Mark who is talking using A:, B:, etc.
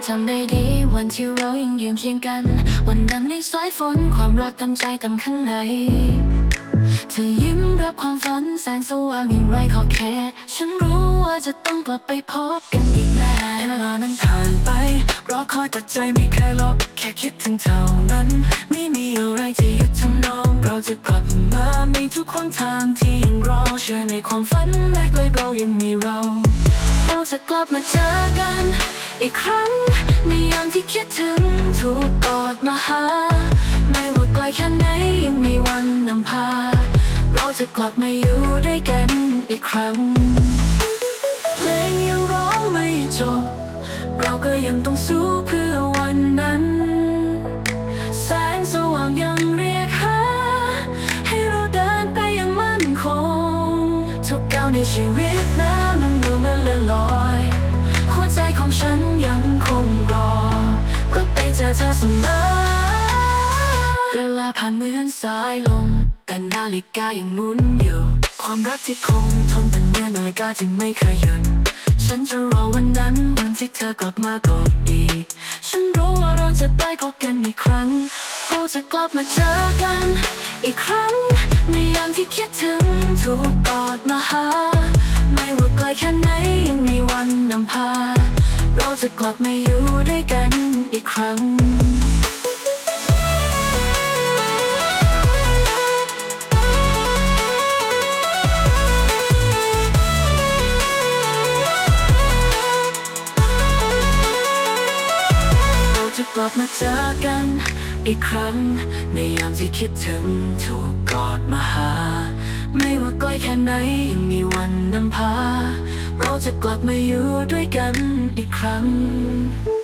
A: จำได้ดีวันที่เรายังยืนเคียงกันวันนั้นในสายฝนความรักเต็มใจเต็มข้างในเธอยิ้มรับความฝันแสงสว่างอย่างไรขอบเขตฉันรู้ว่าจะต้องกลับไปพบกันอีกแน่เวลานั้นผ่านไปรอคอยแต่ใจไม่เคยลบแค่คิดถึงเท่านั้นไม่มีอะไรที่หยุดทำนองเราจะกลับมามีทุกคนทางที่ยังรอเชื่อในความฝันแรกเลยเรายังมีเราจะกลับมาเจอกันอีกครั้งในยามที่คิดถึงถูกกอดมาหาไม่ว่าไกลแค่ไหนยังมีวันนำพาเราจะกลับมาอยู่ด้วยกันอีกครั้งเพลงยังร้องไม่จบเราก็ยังต้องสู้เพื่อวันนั้นแสงสว่างยังเรียกหาให้เราเดินไปอย่างมั่นคงทุกก้าวในชีวิตนั้นมันดูเหมือนเลื่อนลอยหัวใจของฉันยังคงรอกลับไปเจอเธอเสมอเวลาผ่านเหมือนสายลมแต่นาฬิกายังหมุนอยู่ความรักที่คงทนเป็นเหมือนนาฬิกาที่ไม่เคยหยุดฉันจะรอวันนั้นวันที่เธอกลับมาก็ดีฉันรู้ว่าเราจะได้พบกันอีกครั้งเราจะกลับมาเจอกันอีกครั้งในยามที่คิดถึงถูกกอดมาหาไม่ว่าไกลแค่ไหนยังมีวันนำพาเราจะกลับมาอยู่ด้วยกันอีกครั้งจะกลับมาเจอกันอีกครั้งในยามที่คิดถึงถูกกอดมาหาไม่ว่าใกล้แค่ไหนยังมีวันนำพาเราจะกลับมาอยู่ด้วยกันอีกครั้ง